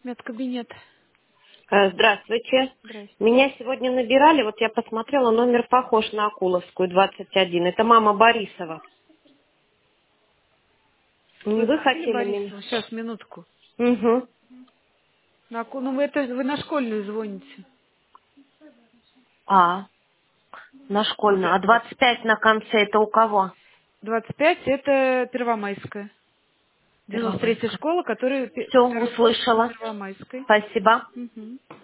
Медкабинет. Здравствуйте. Здрасте. Меня сегодня набирали, вот я посмотрела, номер похож на Акуловскую, 21. Это мама Борисова. Не Вы вы звонили хотели меня? Борисову? Сейчас, минутку. Угу. Ну, вы на школьную звоните. На школьную. Где? А 25 на конце это у кого? 25 это Первомайская. 93-я Первомайская. школа, которая Все, второй корпус на услышала. Первомайской. Спасибо. Мгм.